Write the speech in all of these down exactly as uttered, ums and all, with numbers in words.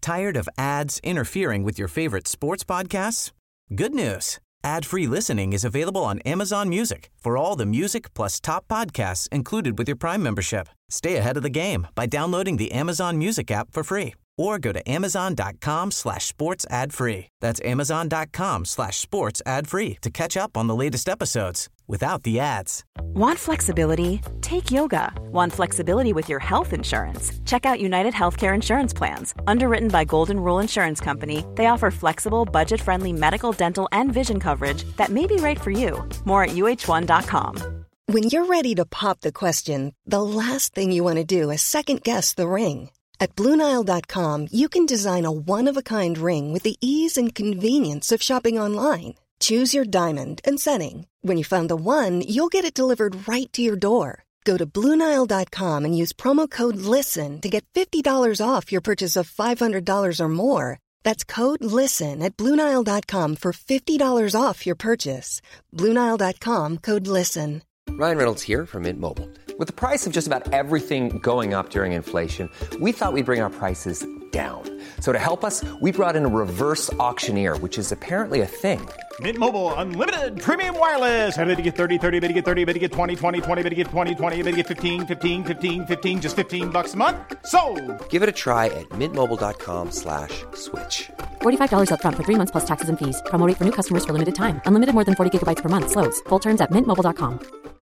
Tired of ads interfering with your favorite sports podcasts? Good news. Ad-free listening is available on Amazon Music for all the music plus top podcasts included with your Prime membership. Stay ahead of the game by downloading the Amazon Music app for free or go to amazon.com slash sports ad free. That's amazon.com slash sports ad free to catch up on the latest episodes without the ads. Want flexibility? Take yoga. Want flexibility with your health insurance? Check out United Healthcare Insurance Plans. Underwritten by Golden Rule Insurance Company, they offer flexible, budget-friendly medical, dental, and vision coverage that may be right for you. More at U H one dot com. When you're ready to pop the question, the last thing you want to do is second-guess the ring. At Blue Nile dot com, you can design a one-of-a-kind ring with the ease and convenience of shopping online. Choose your diamond and setting. When you find the one, you'll get it delivered right to your door. Go to Blue Nile dot com and use promo code LISTEN to get fifty dollars off your purchase of five hundred dollars or more. That's code LISTEN at Blue Nile dot com for fifty dollars off your purchase. Blue Nile dot com, code LISTEN. Ryan Reynolds here from Mint Mobile. With the price of just about everything going up during inflation, we thought we'd bring our prices down. So to help us, we brought in a reverse auctioneer, which is apparently a thing. Mint Mobile Unlimited Premium Wireless. How to get thirty, thirty, bit to get thirty, bit to get twenty, twenty, twenty, bit to get twenty, twenty, bit to get fifteen, fifteen, fifteen, fifteen, just fifteen bucks a month? Sold! Give it a try at mintmobile.com slash switch. forty-five dollars up front for three months plus taxes and fees. Promo rate for new customers for limited time. Unlimited more than forty gigabytes per month. Slows full terms at mint mobile dot com.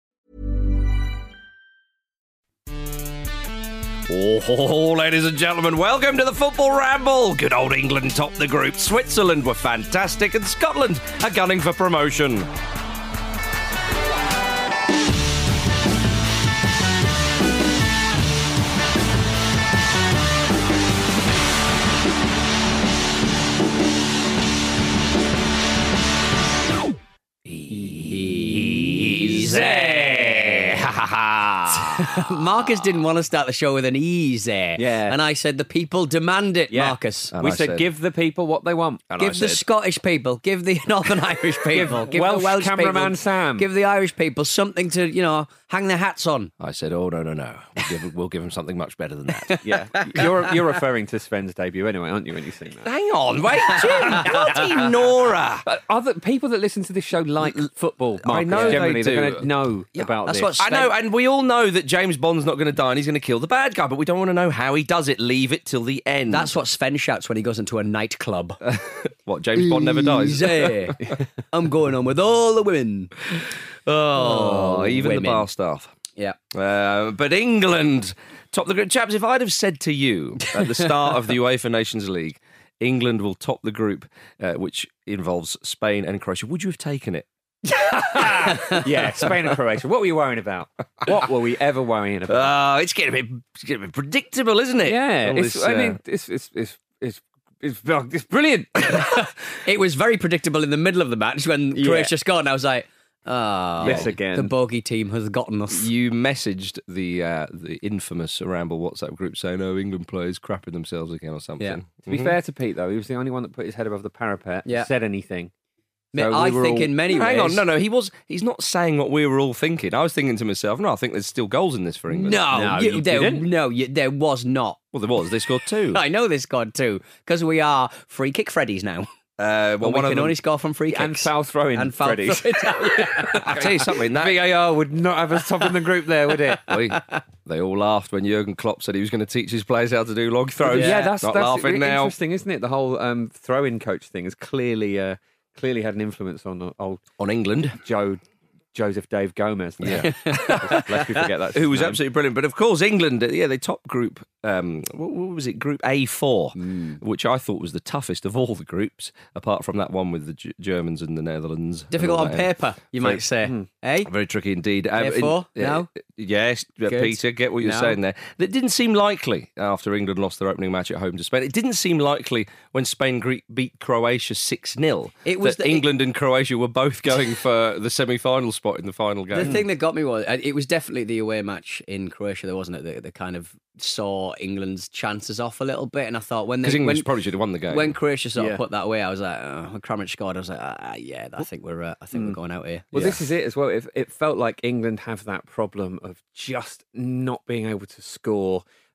Oh, ladies and gentlemen, welcome to the Football Ramble. Good old England topped the group. Switzerland were fantastic and Scotland are gunning for promotion. Easy. Marcus didn't want to start the show with an easy. Yeah. And I said, the people demand it, Yeah. Marcus. And we said, said, give the people what they want. And give I the said, Scottish people, give the Northern Irish people, give give Welsh the Welsh cameraman people, Sam. give the Irish people something to, you know, hang their hats on. I said, oh, no, no, no. We'll give, we'll give him something much better than that. Yeah. You're you're referring to Sven's debut anyway, aren't you, when you sing that? Hang on, wait, Jim. Bloody Nora. But other people that listen to this show like football, Marcus, I know generally, they they're do. going to know Yeah, about that's this. what I know, and we all know that James Bond's not going to die and he's going to kill the bad guy, but we don't want to know how he does it. Leave it till the end. That's what Sven shouts when he goes into a nightclub. What, James Bond never dies? Easy. I'm going on with all the women. Oh, even women. the bar staff. Yeah. Uh, but England, top the group. Chaps, if I'd have said to you at the start of the UEFA Nations League, England will top the group, uh, which involves Spain and Croatia, would you have taken it? Yeah, Spain and Croatia. What were you worrying about? What were we ever worrying about? Oh, it's getting a bit, it's getting a bit predictable, isn't it? Yeah, All it's, this, I uh, mean, it's it's it's it's it's, it's brilliant. It was very predictable in the middle of the match when Yeah. Croatia scored, and I was like, oh, Yes, again. the bogey team has gotten us. You messaged the uh, the infamous Ramble WhatsApp group saying, "Oh, England players crapping themselves again" or something. Yeah. To be fair to Pete, though, he was the only one that put his head above the parapet, Yeah. said anything. Ma- So we I were think all- in many Hang ways... on, no, no, he was. He's not saying what we were all thinking. I was thinking to myself, no, I think there's still goals in this for England. No, No, you, you there, didn't. no you, there was not. Well, there was. They scored two. I know they scored two, because we are free kick Freddies now. Uh, well, And we one of can them, only score from free kicks. And foul throwing, And foul Freddies. throwing. I'll tell you something. That V A R would not have us top in the group there, would it? Oi, they all laughed when Jurgen Klopp said he was going to teach his players how to do long throws. Yeah, that's, not that's laughing really now. interesting, isn't it? The whole um, throw-in coach thing has clearly uh, clearly had an influence on uh, old On England, Joe Joseph Dave Gomez. Yeah, lest we forget that. who was absolutely brilliant. But of course, England, uh, yeah, they top group. Um, what, what was it? Group A four, Mm. which I thought was the toughest of all the groups, apart from that one with the G- Germans and the Netherlands. and Difficult all on that. paper, you Very- might say. Eh? Very tricky indeed. Um, A four? in- No? uh, Yes, uh, Good. Peter, get what you're No? saying there. It didn't seem likely after England lost their opening match at home to Spain. It didn't seem likely when Spain gre- beat Croatia six nil It was that the- England and Croatia were both going for the semi-final spot in the final game. The thing that got me was, uh, it was definitely the away match in Croatia, there wasn't it, that, that kind of saw England's chances off a little bit. And I thought when they, Because England when, probably should have won the game. when Croatia sort Yeah. of put that away, I was like, oh, when Kramaric scored, I was like, ah, yeah, I think we're, uh, I think we're going out here. Well, this is it as well. It, it felt like England have that problem of just not being able to score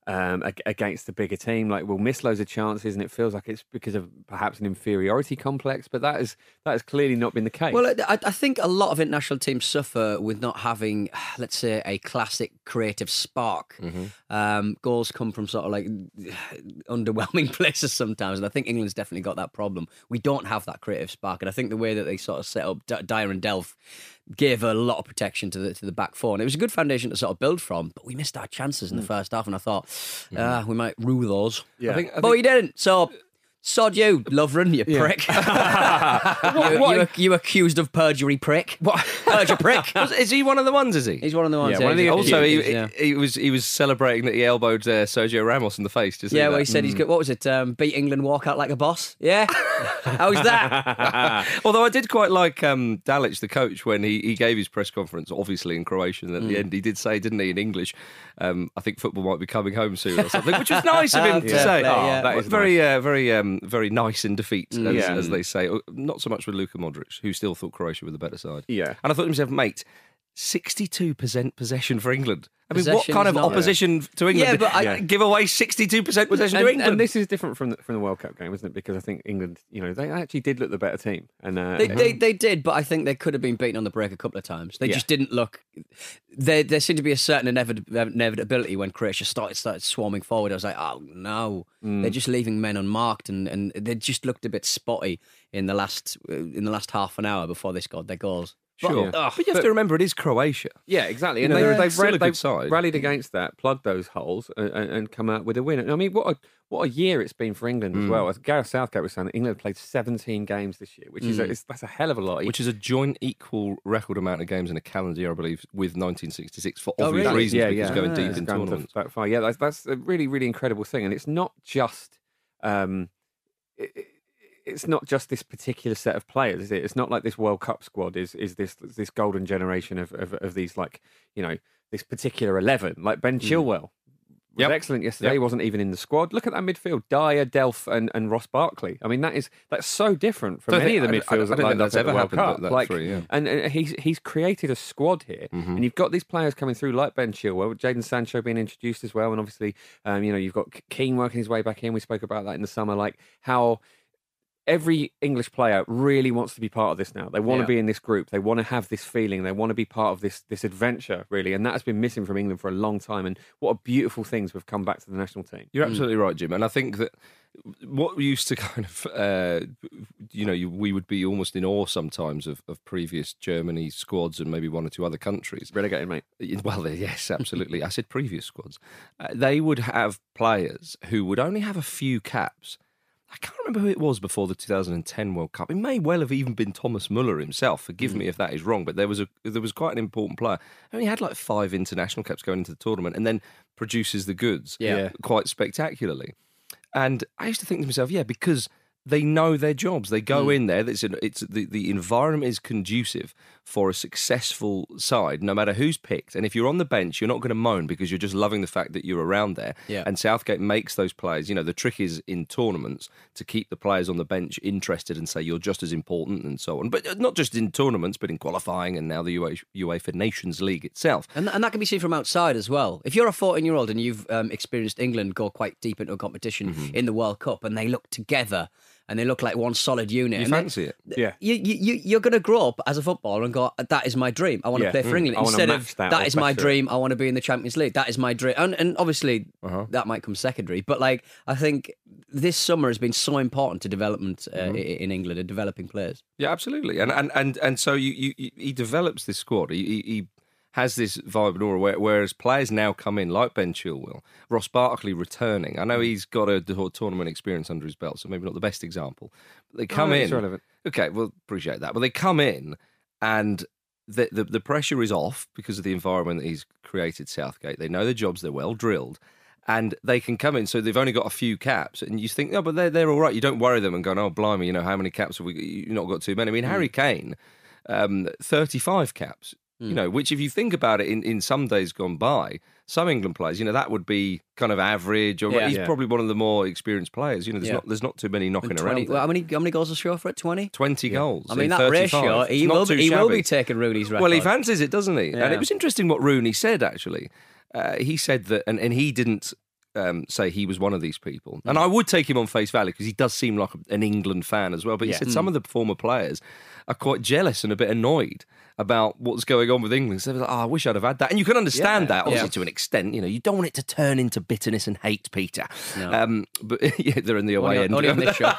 um, ag- against the bigger team. Like we'll miss loads of chances, and it feels like it's because of perhaps an inferiority complex. But that is that has clearly not been the case. Well, I, I think a lot of international teams suffer with not having, let's say, a classic creative spark. Mm-hmm. Um, goals come from sort of like underwhelming places sometimes, and I think England's definitely got that problem. We don't have that creative spark, and I think the way that they sort of set up D- Dyer and Delph gave a lot of protection to the to the back four, and it was a good foundation to sort of build from. But we missed our chances in the first half, and I thought uh, we might rue those. Yeah. I think, I But think, we didn't. So. Sod you, Lovren, you prick. you, you, you accused of perjury prick. What? Perjure prick. is he one of the ones? Is he? He's one of the ones. Yeah, one of the- Also, he, yeah. he was he was celebrating that he elbowed uh, Sergio Ramos in the face. Did you see Yeah, that? well, he said he's good. What was it? Um, beat England, walk out like a boss. Yeah, how's that? Although I did quite like um, Dalic, the coach, when he, he gave his press conference, obviously in Croatian, and at the end he did say, didn't he, in English, um, I think football might be coming home soon or something, which was nice of him to Yeah. say. Yeah, yeah. that is very, uh, very, um, very nice in defeat, as, Yeah. as they say. Not so much with Luka Modric, who still thought Croatia were the better side. Yeah. And I thought to myself, mate, sixty-two percent possession for England. I mean, what Possession kind is of not- opposition to England? Yeah, but I- Yeah. give away sixty-two percent possession and, to England. and this is different from the, from the World Cup game, isn't it? Because I think England, you know, they actually did look the better team, and uh, They, they they did, but I think they could have been beaten on the break a couple of times. They Yeah. just didn't look. There there seemed to be a certain inevit- inevitability when Croatia started started swarming forward. I was like, oh no, they're just leaving men unmarked, and, and they just looked a bit spotty in the last uh, in the last half an hour before they scored their goals. Sure. But- But, you have to remember, it is Croatia. Yeah, exactly. You And know, they, they're they've, still ra- a good they've side. rallied against that, plugged those holes, and, and, and come out with a win. I mean, what a what a year it's been for England Mm. as well. As Gareth Southgate was saying, that England played seventeen games this year, which is a, it's, that's a hell of a lot. Which is a joint equal record amount of games in a calendar year, I believe, with nineteen sixty-six for Oh, obvious really? reasons, yeah, because yeah. going Ah, deep it's in gone to tournaments. that far. Yeah, that's, that's a really really incredible thing, and it's not just. Um, it, it- It's not just this particular set of players, is it? It's not like this World Cup squad is is this this golden generation of of, of these, like, you know, this particular eleven. Like Ben Chilwell was Yep. excellent yesterday. Yep. He wasn't even in the squad. Look at that midfield: Dyer, Delph, and, and Ross Barkley. I mean, that is that's so different from Don't any think- of the I- I- I midfielders don't that lined think that's up at the ever World happened, Cup. that- that Like, three, yeah. and, and he's he's created a squad here, Mm-hmm. and you've got these players coming through like Ben Chilwell, with Jadon Sancho being introduced as well, and obviously, um, you know, you've got Keane working his way back in. We spoke about that in the summer, like how. Every English player really wants to be part of this now. They want Yeah. to be in this group. They want to have this feeling. They want to be part of this this adventure, really. And that has been missing from England for a long time. And what a beautiful things have come back to the national team. You're absolutely right, Jim. And I think that what used to kind of, uh, you know, you, we would be almost in awe sometimes of, of previous Germany squads and maybe one or two other countries. Relegated, mate. Well, they- yes, absolutely. I said previous squads. Uh, they would have players who would only have a few caps. I can't remember who it was before the two thousand ten World Cup. It may well have even been Thomas Muller himself. Forgive me if that is wrong, but there was a there was quite an important player. He only had like five international caps going into the tournament, and then produces the goods Yeah. quite spectacularly. And I used to think to myself, yeah, because they know their jobs. They go in there. It's, it's the, the environment is conducive for a successful side, no matter who's picked. And if you're on the bench, you're not going to moan because you're just loving the fact that you're around there. Yeah. And Southgate makes those players. You know, the trick is in tournaments to keep the players on the bench interested and say you're just as important and so on. But not just in tournaments, but in qualifying and now the UEFA Nations League itself. And, and that can be seen from outside as well. If you're a fourteen-year-old and you've um, experienced England go quite deep into a competition Mm-hmm. in the World Cup and they look together and they look like one solid unit. You and they- fancy it? Yeah. You, you, you- you're going to grow up as a footballer and go, that is my dream. I want to Yeah. play for Mm. England. I wanna Instead match of, that that or is my better. dream. I want to be in the Champions League. That is my dream. And, and obviously, Uh-huh. that might come secondary. But like, I think this summer has been so important to development uh, Mm-hmm. i in England and developing players. Yeah, absolutely. And and and, and so you, you, you he develops this squad. He, he, he has this vibe and aura, where, whereas players now come in like Ben Chilwell, Ross Barkley returning. I know he's got a d- tournament experience under his belt, so maybe not the best example. But they come no, in. it's relevant. Okay, well, appreciate that. But they come in and the, the the pressure is off because of the environment that he's created, Southgate. They know their jobs, they're well drilled. And they can come in, so they've only got a few caps, and you think, oh, but they're they're all right. You don't worry them and go, oh, blimey, you know, how many caps have we? You've not got too many. I mean, Harry Kane, um, thirty-five caps. You know, which if you think about it, in, in some days gone by, some England players, you know, that would be kind of average, or Yeah. he's Yeah. probably one of the more experienced players. You know, there's Yeah. not there's not too many knocking twenty, around. well, how many how many goals does he show for it? twenty. Twenty goals. I mean, in that thirty-five. ratio, It's he not will too be, he will shabby. be taking Rooney's record. Well, he fancies it, doesn't he? And Yeah. it was interesting what Rooney said, actually. Uh, he said that, and, and he didn't um, say he was one of these people. And I would take him on face value because he does seem like an England fan as well. But he Yeah. said some of the former players are quite jealous and a bit annoyed about what's going on with England. So they're like, oh, I wish I'd have had that. And you can understand Yeah. that, obviously, Yeah. to an extent. You know, you don't want it to turn into bitterness and hate, Peter. No. Um, but yeah, they're in the away Only, end. only on this show.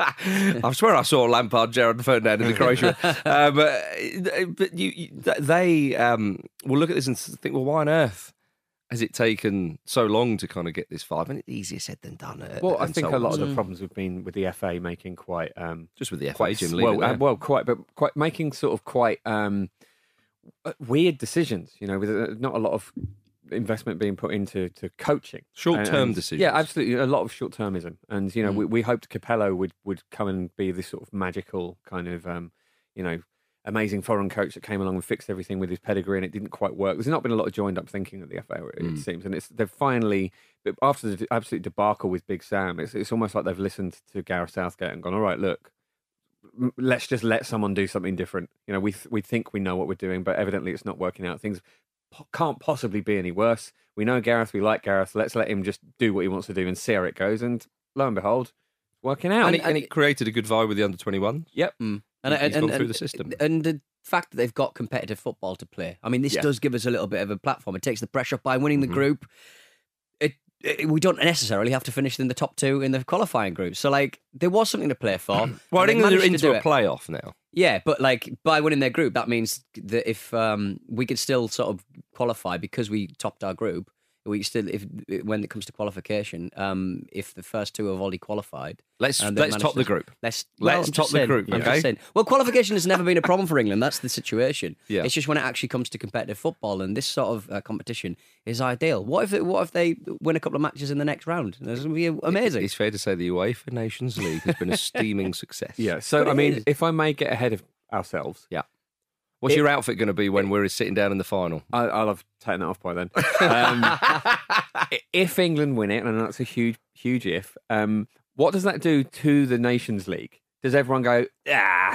I swear I saw Lampard, Gerrard Ferdinand in the Croatia. um, but but you, you, they um, will look at this and think, well, why on earth has it taken so long to kind of get this far? I mean, it's easier said than done. uh, Well, I and think so a lot on. of the problems have been with the F A making quite um, Just with the F A, quite Jim, s- leave it well, there. uh, well, quite, but quite making sort of quite um, uh, weird decisions. You know, with uh, not a lot of investment being put into to coaching, Short-term And- decisions. Yeah, absolutely, a lot of short termism. And you know, Mm. we, we hoped Capello would would come and be this sort of magical kind of um, you know. amazing foreign coach that came along and fixed everything with his pedigree, and it didn't quite work. There's not been a lot of joined up thinking at the F A, it Mm. seems, and it's they've finally, after the absolute debacle with Big Sam, it's it's almost like they've listened to Gareth Southgate and gone, all right, look, m- let's just let someone do something different. You know, we th- we think we know what we're doing, but evidently it's not working out. Things po- can't possibly be any worse. We know Gareth, we like Gareth. Let's let him just do what he wants to do and see how it goes. And lo and behold, it's working out. And it, and it created a good vibe with the under twenty-one. Yep. Mm. He's And, gone through the system. And the fact that they've got competitive football to play. I mean, this Yeah. does give us a little bit of a platform. It takes the pressure off by winning the Mhm. group. It, it, we don't necessarily have to finish in the top two in the qualifying group. So, like, there was something to play for. Well, and they England are managed to into do a it. playoff now. Yeah, but like by winning their group, that means that if um, we could still sort of qualify because we topped our group, we still, if when it comes to qualification, um, if the first two have already qualified, Let's and they've let's managed top to- the group. Let's Let's well, I'm top just the saying, group, I'm just okay? saying. Well, qualification has never been a problem for England. That's the situation. Yeah. It's just when it actually comes to competitive football, and this sort of uh, competition is ideal. What if it, what if they win a couple of matches in the next round? That's going to be amazing. It's fair to say the UEFA Nations League has been a steaming success. Yeah. So But I it mean, is. if I may get ahead of ourselves, Yeah. What's It- your outfit going to be when we're sitting down in the final? I, I'll have taken that off by then. Um, if England win it, and that's a huge, huge if, um, what does that do to the Nations League? Does everyone go, ah?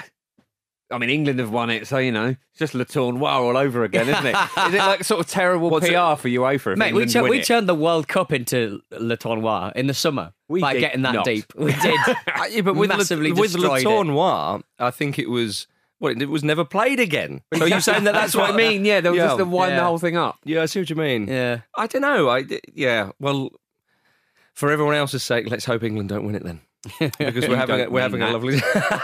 I mean, England have won it, so, you know, it's just Le Tournoi all over again, isn't it? Is it like sort of terrible What's P R for UEFA if Mate, we, England tur- win we it? turned the World Cup into Le Tournoi in the summer We by did getting that not. deep. We did. Uh, yeah, but with Massively Le, with Le destroyed it. Tournoi, I think it was well, it was never played again. So you're saying that that's, That's what I mean, yeah, they were Yeah. just to wind Yeah. the whole thing up. Yeah, I see what you mean. Yeah. I don't know. I yeah. Well, for everyone else's sake, let's hope England don't win it then, because we're You having a, don't we're mean having a that. lovely.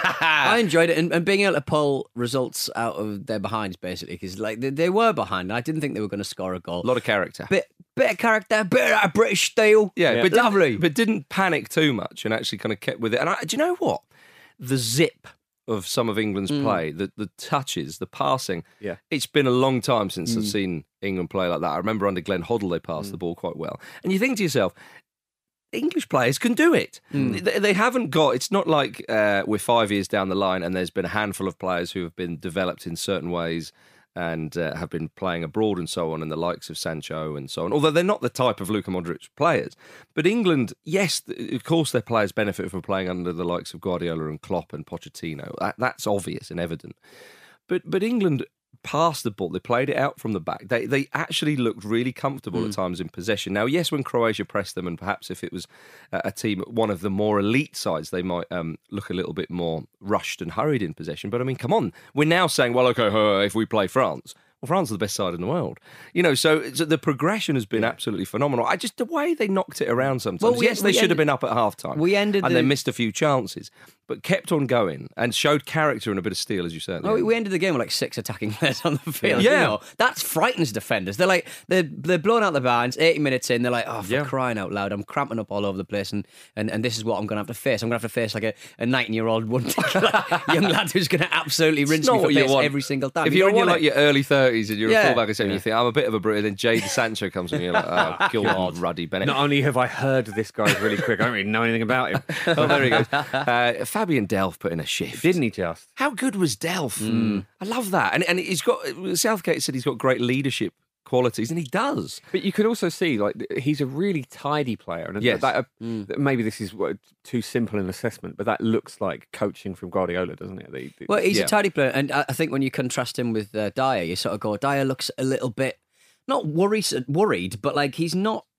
I enjoyed it, and, and being able to pull results out of their behinds, basically, because like they, they were behind. I didn't think they were going to score a goal. A lot of character. bit, bit of character, bit of British style. Yeah, but didn't- lovely. but didn't panic too much and actually kind of kept with it. And I, do you know what? The zip of some of England's play, the the touches, the passing. Yeah. It's been a long time since I've seen England play like that. I remember under Glenn Hoddle they passed the ball quite well. And you think to yourself, English players can do it. They, they haven't got. It's not like uh, we're five years down the line and there's been a handful of players who have been developed in certain ways and uh, have been playing abroad and so on, and the likes of Sancho and so on. Although they're not the type of Luka Modric players, but England, yes, th- of course, their players benefit from playing under the likes of Guardiola and Klopp and Pochettino. That, that's obvious and evident. But but England passed the ball. They played it out from the back. They they actually looked really comfortable at times in possession. Now, yes, when Croatia pressed them, and perhaps if it was a a team, one of the more elite sides, they might um, look a little bit more rushed and hurried in possession. But I mean, come on, we're now saying, well, okay, uh, if we play France. Well, France are the best side in the world. You know, so, so the progression has been absolutely phenomenal. I just, the way they knocked it around sometimes. Well, we- yes, they we should have ended- been up at half time. we ended And the- they missed a few chances, but kept on going and showed character and a bit of steel, as you said. at the Oh, end. we ended the game with like six attacking players on the field. Yeah. You know, that frightens defenders. They're like they're they're blowing out the barns. Eighty minutes in, they're like, oh, for Yeah. crying out loud, I'm cramping up all over the place, and and, and this is what I'm going to have to face. I'm going to have to face like a, a nineteen year old one young lad who's going to absolutely rinse It's me not for what you face want. every single time. If You you're don't in your, want like it. your early thirties and you're Yeah. a fullback or something, you think I'm a bit of a Brit, and then Jadon Sancho comes and you're like, oh, God, Ruddy Bennett. Not only have I heard this guy's really quick, I don't really know anything about him. Oh, there he goes. Uh, Fabian Delph put in a shift. Didn't he just? How good was Delph? I love that. And and he's got, Southgate said he's got great leadership qualities, and he does. But you can also see, like, he's a really tidy player. And Yes. that, that- maybe this is what, too simple an assessment, but that looks like coaching from Guardiola, doesn't it? The- the- Well, he's Yeah. a tidy player, and I I think when you contrast him with uh, Dyer, you sort of go, Dyer looks a little bit not worried, worried, but like he's not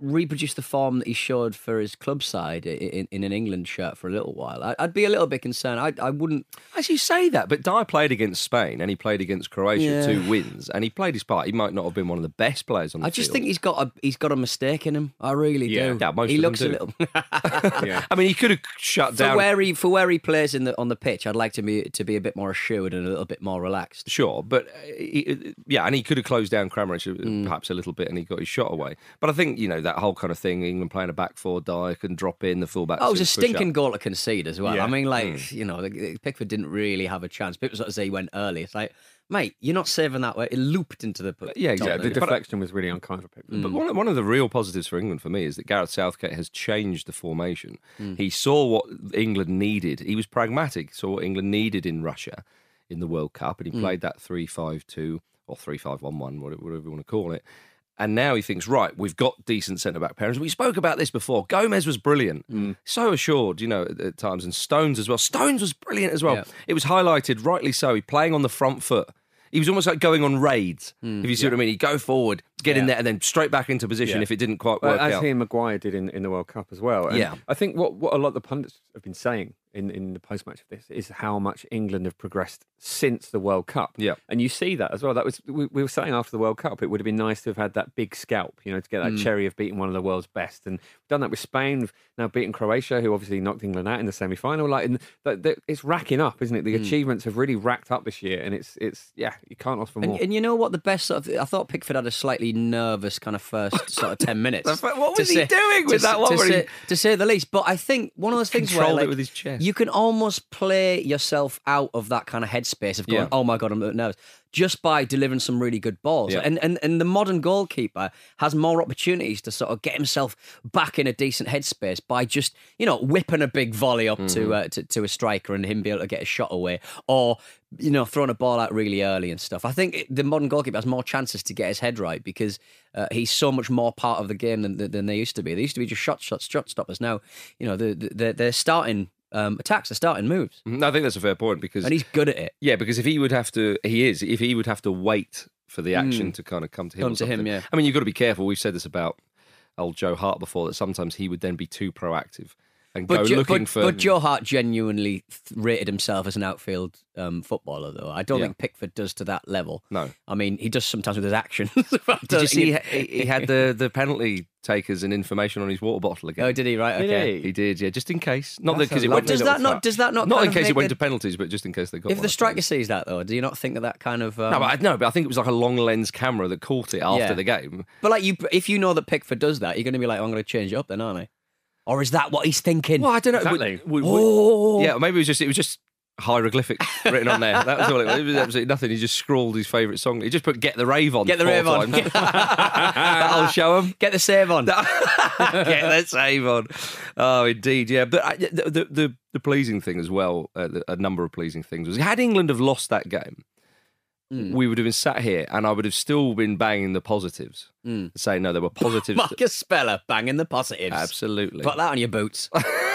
reproduce the form that he showed for his club side in, in an England shirt for a little while, I, I'd be a little bit concerned. I, I wouldn't. As you say that, but Dyer played against Spain and he played against Croatia, Yeah. two wins, and he played his part. He might not have been one of the best players on the I just field. think he's got a he's got a mistake in him. I really Yeah. do. Yeah, most he of them looks do. a little. Yeah. I mean, he could have shut For down. where he for where he plays in the on the pitch, I'd like to be to be a bit more assured and a little bit more relaxed. Sure, but uh, he, yeah, and he could have closed down Kramaric Mm. perhaps a little bit, and he got his shot away. But I think you know that whole kind of thing. England playing a back four, Dyer can drop in the fullback. Oh, it was a push up. stinking goal to concede as well. Yeah. I mean, like Mm. you know, the- Pickford didn't really have a chance. People sort of say he went early. It's like, mate, you're not saving that way. It looped into the Yeah, top exactly. there. The But- deflection was really unkind for Pickford. But one, one of the real positives for England for me is that Gareth Southgate has changed the formation. Hmm. He saw what England needed. He was pragmatic. He saw what England needed in Russia in the World Cup, and he Hmm. played that three five two or three five one one, whatever you want to call it. And now he thinks, right, we've got decent centre-back pairings. We spoke about this before. Gomez was brilliant. Hmm. So assured, you know, at, at times. And Stones as well. Stones was brilliant as well. Yeah. It was highlighted, rightly so, he playing on the front foot. He was almost like going on raids, if you see what I mean. He'd go forward, get in Hmm. Yeah. there, and then straight back into position Yeah. if it didn't quite Well, work as out. he and Maguire did in, in the World Cup as well. And Yeah. I think what, what a lot of the pundits have been saying in, in the post-match of this is how much England have progressed since the World Cup. Yeah. And you see that as well. That was we, we were saying after the World Cup, it would have been nice to have had that big scalp, you know, to get that cherry of beating one of the world's best. And we've done that with Spain. We've now beaten Croatia, who obviously knocked England out in the semi-final. Like, and th- th- it's racking up, isn't it? The achievements have really racked up this year, and it's it's yeah, you can't ask for more. And, and you know what? The best sort of, I thought Pickford had a slightly nervous kind of first sort of ten minutes. What to was he doing with to, that one To where he- say, to say the least. But I think one of those things where Controlled it like, with his chest. you can almost play yourself out of that kind of headspace of going, Yeah. oh my God, I'm nervous, just by delivering some really good balls. Yeah. And, and and the modern goalkeeper has more opportunities to sort of get himself back in a decent headspace by just, you know, whipping a big volley up Mm-hmm. to, uh, to to a striker and him be able to get a shot away, or you know, throwing a ball out really early and stuff. I think it, the modern goalkeeper has more chances to get his head right because uh, he's so much more part of the game than, than they used to be. They used to be just shot, shot, shot stoppers. Now, you know, the, the, they're starting um, attacks, they're starting moves, No, I think that's a fair point because and he's good at it. yeah, because if he would have to, he is. If he would have to wait for the action to kind of come to him, Come or to him, something. yeah. I mean, you've got to be careful. We've said this about old Joe Hart before that sometimes he would then be too proactive and go But, Jo- looking but, for. but Joe Hart genuinely th- rated himself as an outfield um, footballer, though. I don't Yeah. think Pickford does to that level. No. I mean, he does sometimes with his actions. Did you see he, he had the, the penalty takers and information on his water bottle again? Oh, did he? Right, Did okay. he? He did, yeah, just in case. Not That's because a it lovely went. Does little that not? touch. Does that not? Not kind in of case it make went the- to penalties, but just in case they got. If one, the I striker suppose. sees that, though, do you not think that that kind of? Um, No, but I, no, but I think it was like a long lens camera that caught it after Yeah. the game. But like you, if you know that Pickford does that, you're going to be like, oh, I'm going to change it up, then, aren't I? Or is that what he's thinking? Well, I don't know. Exactly. Would- would- Oh. Yeah, maybe it was just it was just hieroglyphics written on there. That was all it was. It was absolutely nothing. He just scrawled his favourite song. He just put "Get the Rave On." Get the four rave on. times. That'll show him. Get the save on. Get the save on. Oh, indeed, yeah. But I, the, the the the pleasing thing as well, uh, the- a number of pleasing things was had England have lost that game, we would have been sat here and I would have still been banging the positives, saying no, there were positives. Marcus Speller banging the positives. Absolutely. Put that on your boots.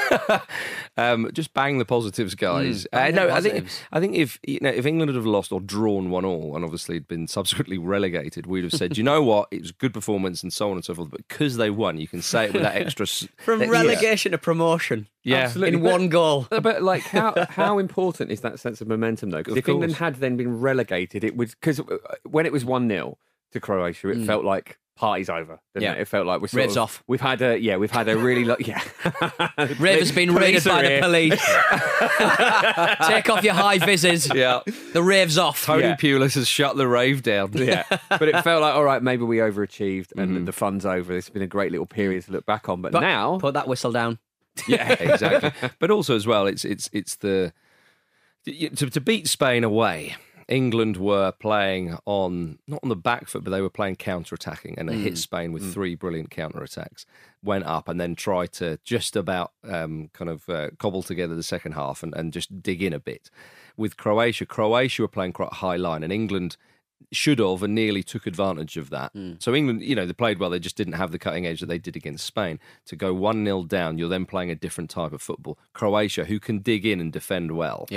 um, just bang the positives, guys. Mm, bang uh, no, the I think positives. I think if you know if England had have lost or drawn one all, and obviously had been subsequently relegated, we'd have said, you know what, it was a good performance and so on and so forth. But because they won, you can say it with that extra s- From that- relegation to promotion. Yeah. Absolutely. In But- one goal. But like, how how important is that sense of momentum though? Because Of if England course. had then been relegated, it would because when it was one nil to Croatia, it felt like party's over. Didn't Yeah. it? It felt like we're sort Raves of- off. We've had a yeah, we've had a really lo- yeah. Rave has been raided Police are by the here. police. Take off your high vises. Yeah. The rave's off. Tony Yeah. Pulis has shut the rave down. Yeah, but it felt like all right, maybe we overachieved and Mm-hmm. the fun's over. It's been a great little period to look back on. But, But now, put that whistle down. Yeah, exactly. But also as well, it's it's it's the to, to beat Spain away. England were playing on not on the back foot, but they were playing counter-attacking, and they hit Spain with three brilliant counter-attacks. Went up and then tried to just about um, kind of uh, cobble together the second half and, and just dig in a bit. With Croatia, Croatia were playing quite a high line, and England should have and nearly took advantage of that. So England, you know, they played well. They just didn't have the cutting edge that they did against Spain. To go one nil down, you're then playing a different type of football. Croatia, who can dig in and defend well, Yeah.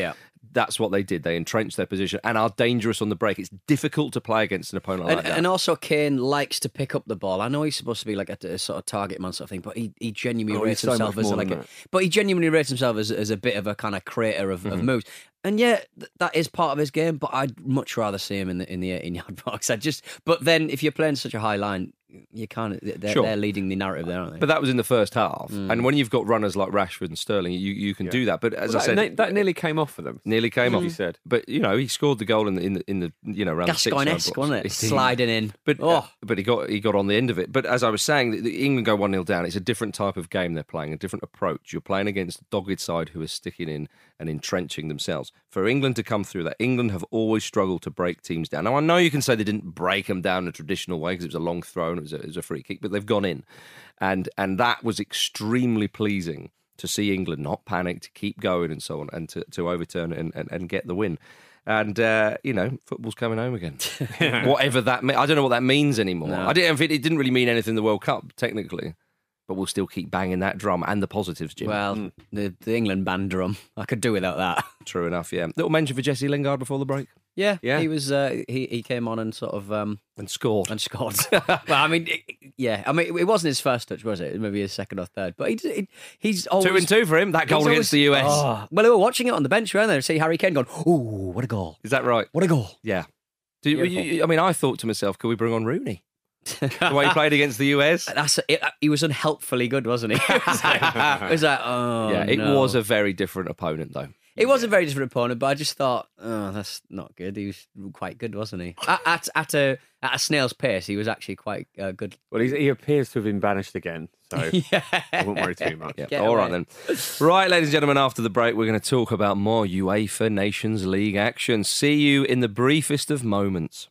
that's what they did. They entrenched their position and are dangerous on the break. It's difficult to play against an opponent like and, that. And also, Kane likes to pick up the ball. I know he's supposed to be like a, a sort of target man sort of thing, but he, he genuinely Oh, rates he's so himself much as more like than a, that. but he genuinely rates himself as, as a bit of a kind of creator of, Mm-hmm. of moves. And yeah, th- that is part of his game. But I'd much rather see him in the in the eighteen yard box. I just. But then, if you're playing such a high line, you can't. They're, Sure. they're leading the narrative there, aren't they? But that was in the first half. Mm. And when you've got runners like Rashford and Sterling, you, you can do that. But as Well, I that, said, ne- that nearly came off for them. nearly came off. You said. But, you know, he scored the goal in the, in the, in the you know, around the six-yard Gascoigne-esque, box. wasn't it? He- Sliding in. But Oh. uh, but he got he got on the end of it. But as I was saying, the, the England go one nil down. It's a different type of game they're playing, a different approach. You're playing against a dogged side who are sticking in and entrenching themselves. For England to come through that, England have always struggled to break teams down. Now, I know you can say they didn't break them down the traditional way because it was a long throw and it was a, it was a free kick, but they've gone in. And and that was extremely pleasing to see England not panic, to keep going and so on, and to, to overturn it and, and, and get the win. And, uh, you know, football's coming home again. Whatever that means. I don't know what that means anymore. No. I didn't. It didn't really mean anything in the World Cup, technically. But we'll still keep banging that drum and the positives, Jim. Well, the, the England band drum. I could do without that. True enough, yeah. Little mention for Jesse Lingard before the break. Yeah, Yeah. he was. Uh, he he came on and sort of um, And scored. and scored. Well, I mean, it, yeah, I mean, it wasn't his first touch, was it? Maybe his second or third. But he, he he's always Two and two for him. That goal he's against always- the U S. Oh. Well, they were watching it on the bench, weren't they? See Harry Kane going, "Ooh, what a goal! Is that right? What a goal!" Yeah. Do you, Beautiful. you- I mean, I thought to myself, could we bring on Rooney? The way he played against the U S? That's it, he was unhelpfully good, wasn't he? It was like, it was like, oh, yeah, it no. was a very different opponent, though. It was a very different opponent, but I just thought, oh, that's not good. He was quite good, wasn't he? At at, at a at a snail's pace, he was actually quite uh, good. Well, he's, he appears to have been banished again, so Yeah. I won't worry too much. Yeah. Get All away. right, then. Right, ladies and gentlemen, after the break, we're going to talk about more UEFA Nations League action. See you in the briefest of moments.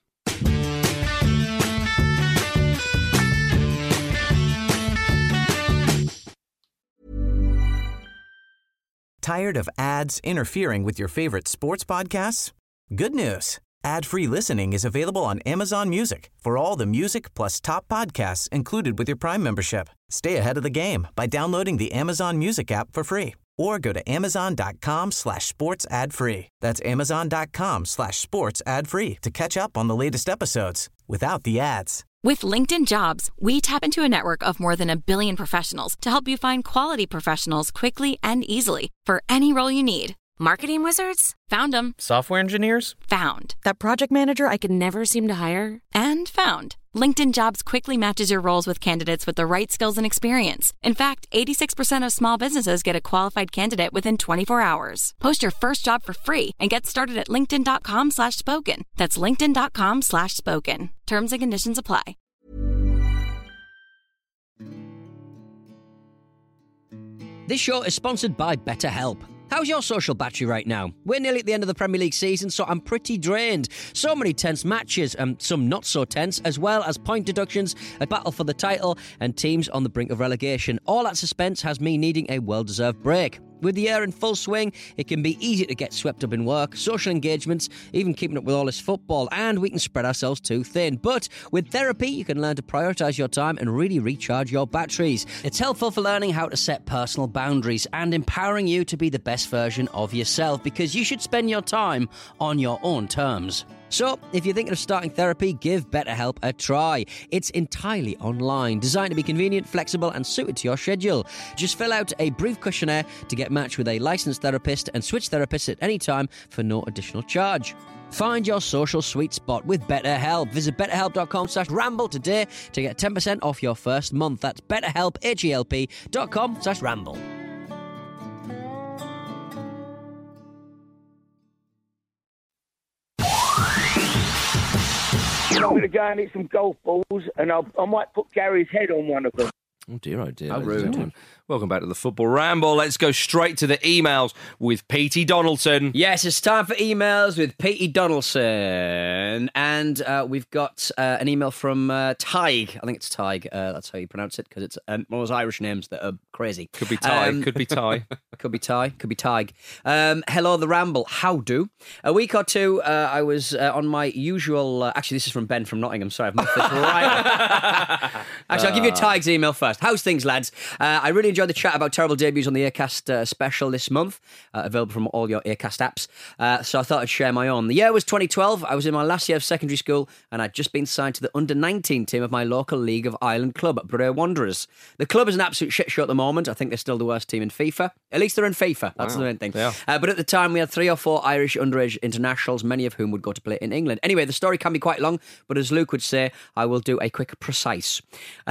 Tired of ads interfering with your favorite sports podcasts? Good news. Ad-free listening is available on Amazon Music for all the music plus top podcasts included with your Prime membership. Stay ahead of the game by downloading the Amazon Music app for free or go to amazon.com slash sports ad free. That's amazon.com slash sports ad free to catch up on the latest episodes without the ads. With LinkedIn Jobs, we tap into a network of more than a billion professionals to help you find quality professionals quickly and easily for any role you need. Marketing wizards? Found them. Software engineers? Found. That project manager I could never seem to hire? And found. LinkedIn Jobs quickly matches your roles with candidates with the right skills and experience. In fact, eighty-six percent of small businesses get a qualified candidate within twenty-four hours. Post your first job for free and get started at linkedin.com slash spoken. That's linkedin.com slash spoken. Terms and conditions apply. This show is sponsored by BetterHelp. How's your social battery right now? We're nearly at the end of the Premier League season, so I'm pretty drained. So many tense matches, and some not so tense, as well as point deductions, a battle for the title, and teams on the brink of relegation. All that suspense has me needing a well-deserved break. With the year in full swing, it can be easy to get swept up in work, social engagements, even keeping up with all this football, and we can spread ourselves too thin. But with therapy, you can learn to prioritise your time and really recharge your batteries. It's helpful for learning how to set personal boundaries and empowering you to be the best version of yourself, because you should spend your time on your own terms. So, if you're thinking of starting therapy, give BetterHelp a try. It's entirely online, designed to be convenient, flexible, and suited to your schedule. Just fill out a brief questionnaire to get matched with a licensed therapist and switch therapists at any time for no additional charge. Find your social sweet spot with BetterHelp. Visit betterhelp.com slash ramble today to get ten percent off your first month. That's betterhelp, H-E-L-P dot com slash ramble. I'm going to go and hit some golf balls, and I'll, I might put Gary's head on one of them. Oh dear, oh dear. How ladies and rude. gentlemen. Welcome back to the Football Ramble. Let's go straight to the emails with Petey Donaldson. Yes, it's time for emails with Petey Donaldson. And uh, we've got uh, an email from uh, Tig. I think it's Tig. Uh, that's how you pronounce it, because it's um, one of those Irish names that are crazy. Could be Ty, Um, could be Ty. Could be Ty, could be Tig. Um, hello, The Ramble. How do? A week or two, uh, I was uh, on my usual... Uh, actually, this is from Ben from Nottingham. Sorry, I've muffed this right. Actually, I'll give you Tig's email first. How's things, lads? Uh, I really enjoyed enjoyed the chat about terrible debuts on the Acast uh, special this month, uh, available from all your Acast apps. Uh, so I thought I'd share my own. The year was twenty twelve. I was in my last year of secondary school, and I'd just been signed to the under nineteen team of my local League of Ireland club, Bray Wanderers. The club is an absolute shit show at the moment. I think they're still the worst team in FIFA. At least they're in FIFA. That's wow. the main thing. Yeah. Uh, but at the time, we had three or four Irish underage internationals, many of whom would go to play in England. Anyway, the story can be quite long, but as Luke would say, I will do a quick precise.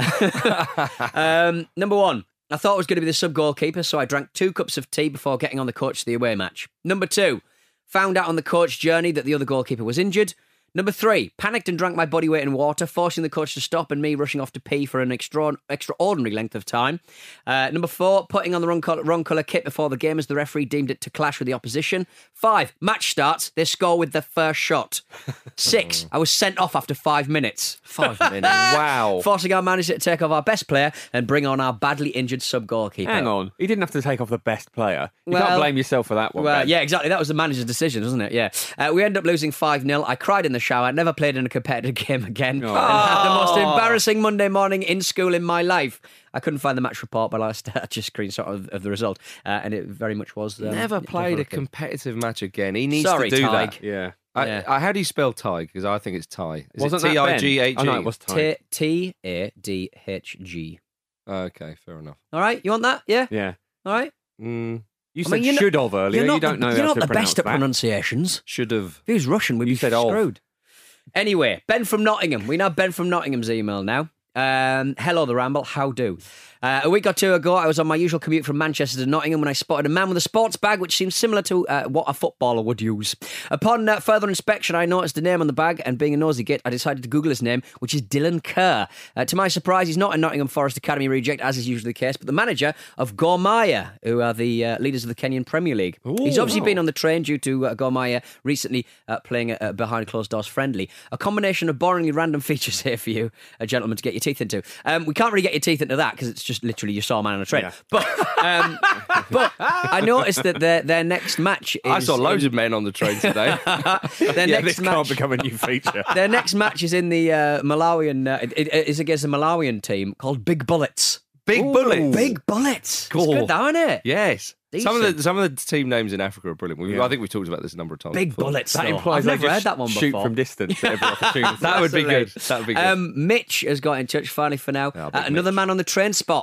um, number one, I thought it was going to be the sub-goalkeeper, so I drank two cups of tea before getting on the coach to the away match. Number two, found out on the coach journey that the other goalkeeper was injured. Number three, panicked and drank my body weight in water, forcing the coach to stop and me rushing off to pee for an extra- extraordinary length of time. Uh, number four, putting on the wrong colour, wrong colour kit before the game as the referee deemed it to clash with the opposition. Five, match starts, they score with the first shot. Six, I was sent off after five minutes. Five minutes, wow. Forcing our manager to take off our best player and bring on our badly injured sub-goalkeeper. Hang on, he didn't have to take off the best player. You well, can't blame yourself for that one. Well, Ben. yeah, exactly. That was the manager's decision, wasn't it? Yeah. Uh, we ended up losing five nil. I cried in the shower. I never played in a competitive game again. Oh. And had the most embarrassing Monday morning in school in my life. I couldn't find the match report, but I just screenshot of, of the result, uh, and it very much was. Um, never played a competitive match again. He needs Sorry, to do Tig. that. Yeah. I, yeah. I, how do you spell Tig? Because I think it's Ty. Is Wasn't it T I G H G? Oh, no, it was Tig. T A D H G. Okay, fair enough. All right, you want that? Yeah? Yeah. All right. Mm. You I said mean, should have earlier. You're not you don't the, know You're how not to the best at that. pronunciations. Should have. If he was Russian, we'd You be said of. screwed. Anyway, Ben from Nottingham. We know Ben from Nottingham's email now. Um, hello, The Ramble. How do? Uh, a week or two ago, I was on my usual commute from Manchester to Nottingham when I spotted a man with a sports bag which seemed similar to uh, what a footballer would use. Upon uh, further inspection, I noticed the name on the bag, and being a nosy git, I decided to Google his name, which is Dylan Kerr. Uh, to my surprise, he's not a Nottingham Forest Academy reject, as is usually the case, but the manager of Gor Mahia, who are the uh, leaders of the Kenyan Premier League. Ooh, he's obviously wow. been on the train due to uh, Gor Mahia recently uh, playing a, a behind closed doors friendly. A combination of boringly random features here for you, uh, gentlemen, to get your teeth into. Um, we can't really get your teeth into that because it's just literally you saw a man on a train. Yeah. But um, but I noticed that their their next match is... I saw loads in... of men on the train today. their yeah, next this match... can't become a new feature. Their next match is in the uh, Malawian... Uh, it, it is against a Malawian team called Big Bullets. Big Ooh, Bullets? Big Bullets. Cool. It's good, though, isn't it? Yes. Decent. Some of the some of the team names in Africa are brilliant. We, Yeah. I think we've talked about this a number of times. Big before. Bullets. That though. implies I've they never just heard that one shoot before. from distance at every opportunity. That would be good. Absolutely. That would be good. Um, Mitch has got in touch finally for now. Oh, uh, another Mitch. man on the train spot.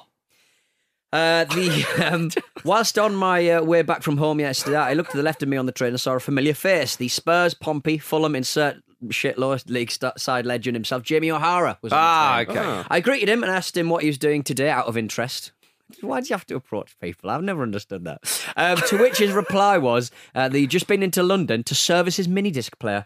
Uh, the um, whilst on my uh, way back from home yesterday, I looked to the left of me on the train and saw a familiar face. The Spurs, Pompey, Fulham, insert shit lowest league st- side legend himself, Jamie O'Hara, was on Ah, the train. okay. Oh. I greeted him and asked him what he was doing today out of interest. Why do you have to approach people? I've never understood that. Um, to which his reply was uh, that he'd just been into London to service his mini disc player.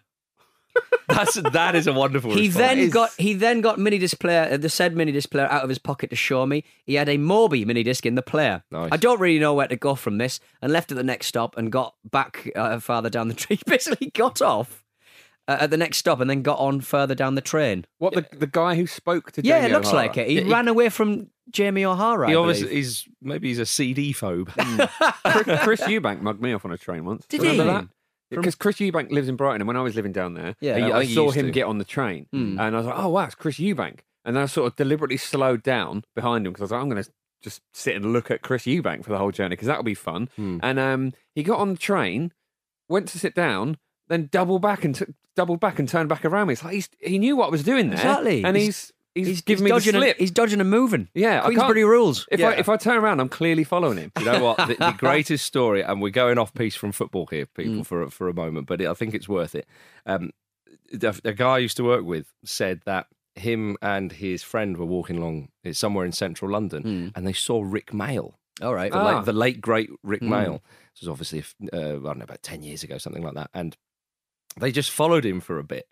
That's that is a wonderful. He response. then It's- got he then got mini disc player uh, the said mini disc player out of his pocket to show me. He had a Moby mini disc in the player. Nice. I don't really know where to go from this, and left at the next stop and got back uh, farther down the train. He basically got off uh, at the next stop and then got on further down the train. What, the, the guy who spoke to Yeah, Jamie it looks O'Hara? like it. He Yeah, he- ran away from Jamie O'Hara. He I obviously believe. he's maybe he's a C D phobe. Chris, Chris Eubank mugged me off on a train once. Did Remember he? that? Because Chris Eubank lives in Brighton, and when I was living down there, Yeah. uh, I I, think he saw used him to. get on the train, Mm. and I was like, "Oh wow, it's Chris Eubank!" And then I sort of deliberately slowed down behind him because I was like, "I'm going to just sit and look at Chris Eubank for the whole journey because that'll be fun." Hmm. And um, he got on the train, went to sit down, then doubled back and t- doubled back and turned back around me. It's like he's, he knew what I was doing there, Exactly. and He's- he's he's, He's, giving he's me the dodging slip. And, he's dodging and moving. Yeah, I can't- Queensbury rules. If I if I turn around, I'm clearly following him. You know what? The, the greatest story, and we're going off piece from football here, people, Mm. for for a moment, but I think it's worth it. Um, a, a guy I used to work with said that him and his friend were walking along somewhere in central London, Mm. and they saw Rick Mail. All right. The, Ah. late, the late great Rick Mm. Mail. This was obviously uh, I don't know, about ten years ago, something like that, and they just followed him for a bit,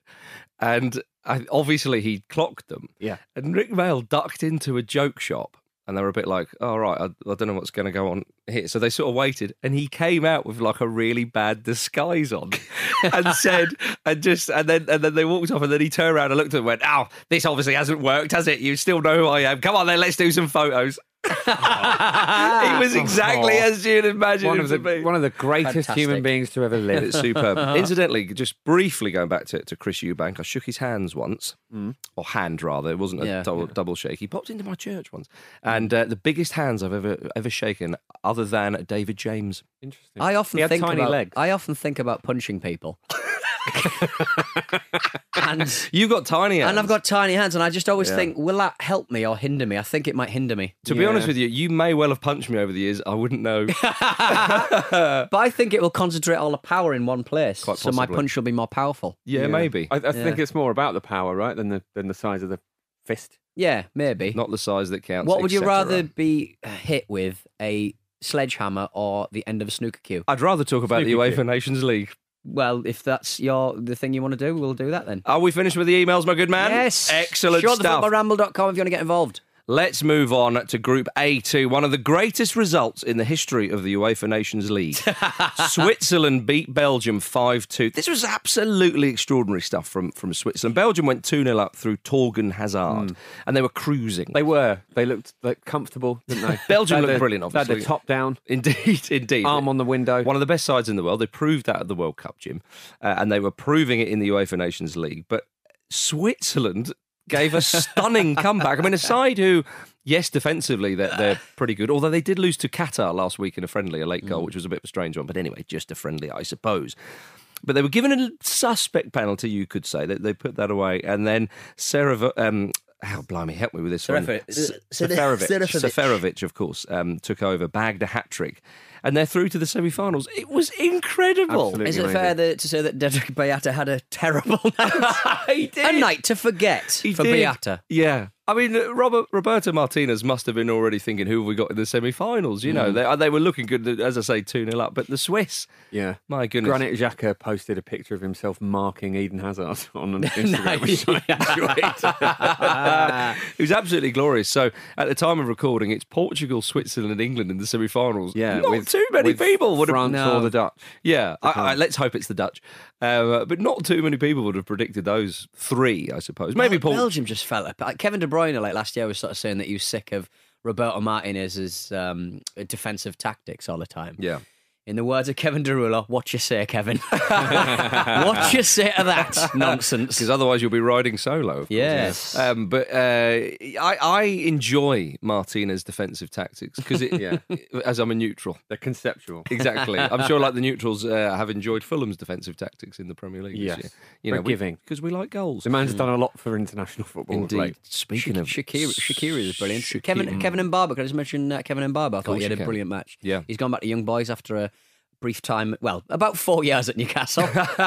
and I, obviously he clocked them. Yeah. And Rick Mail ducked into a joke shop, and they were a bit like, "All right, I, I don't know what's going to go on here." So they sort of waited, and he came out with like a really bad disguise on, and said, and just, and then and then they walked off, and then he turned around and looked at them and went, "Oh, this obviously hasn't worked, has it? You still know who I am. Come on, then, let's do some photos." He was exactly Oh. as you'd imagine One him of to the be. one of the greatest Fantastic. human beings to ever live. It's superb. Incidentally, just briefly going back to, to Chris Eubank, I shook his hands once, or hand rather. It wasn't a Yeah. double, double shake. He popped into my church once, and uh, the biggest hands I've ever ever shaken, other than David James. Interesting. I often he had think tiny about, legs. I often think about punching people. and You've got tiny hands. and I've got tiny hands, and I just always Yeah. think, will that help me or hinder me? I think it might hinder me. To be honest with you, you may well have punched me over the years. I wouldn't know. But I think it will concentrate all the power in one place, Quite so my possibly. punch will be more powerful. Yeah, maybe. I, I think Yeah. it's more about the power, right, than the than the size of the fist. Yeah, maybe. Not the size that counts. What would you et cetera. rather be hit with, a sledgehammer or the end of a snooker cue? I'd rather talk about the Snooker UEFA Nations League. Well, if that's your the thing you want to do, we'll do that then. Are we finished with the emails, my good man? Yes. Excellent Short the stuff. football ramble dot com if you want to get involved. Let's move on to Group A two, one of the greatest results in the history of the UEFA Nations League. Switzerland beat Belgium five two. This was absolutely extraordinary stuff from, from Switzerland. Belgium went two nil up through Torgan Hazard, and they were cruising. They were. They looked like comfortable, didn't they? Belgium They had looked the- brilliant, They had obviously. the top down, Indeed, indeed. arm on the window. One of the best sides in the world. They proved that at the World Cup, Jim. Uh, and they were proving it in the UEFA Nations League. But Switzerland gave a stunning comeback. I mean, a side who, yes, defensively, they're, they're pretty good. Although they did lose to Qatar last week in a friendly, a late goal, which was a bit of a strange one. But anyway, just a friendly, I suppose. But they were given a suspect penalty, you could say. They, they put that away. And then Sarah... Um, How blimey, help me with this one. Seferovic. S- Seferovic. Seferovic, Seferovic, of course, um, took over, bagged a hat trick, and they're through to the semi-finals. It was incredible. Absolutely. Is it amazing. fair that, to say that Dedrick Beata had a terrible night? He did. A night to forget He for did. Beata. Yeah. I mean, Robert, Roberto Martinez must have been already thinking, who have we got in the semi-finals? You know, they, they were looking good, as I say, two nil up. But the Swiss, Yeah. my goodness. Granit Xhaka posted a picture of himself marking Eden Hazard on Instagram. Nice. which I enjoyed. It was absolutely glorious. So, at the time of recording, it's Portugal, Switzerland, and England in the semi-finals. Yeah, not with- too many with people would have. France No. or the Dutch. Yeah, I, I, let's hope it's the Dutch. Uh, but not too many people would have predicted those three, I suppose. Maybe Bel- Paul. Belgium just fell apart. Kevin De Bruyne, like last year, was sort of saying that he was sick of Roberto Martinez's um, defensive tactics all the time. Yeah. In the words of Kevin Derulo, what you say, Kevin? What you say to that nonsense? Because otherwise you'll be riding solo. Of course. Yes. Um, but uh, I, I enjoy Martinez's defensive tactics because it, Yeah. as I'm a neutral. They're conceptual. Exactly. I'm sure, like the neutrals, uh, have enjoyed Fulham's defensive tactics in the Premier League Yes. this year. You know, Forgiving. because we, like goals. The man's done a lot for international football. of Indeed. late. Speaking of Shakira, Shakira is brilliant. Shakira. Kevin Kevin Mbarba, can I just mention uh, Kevin Mbarba? I thought course he had you a can. brilliant match. Yeah. He's gone back to Young Boys after a brief time, well, about four years at Newcastle.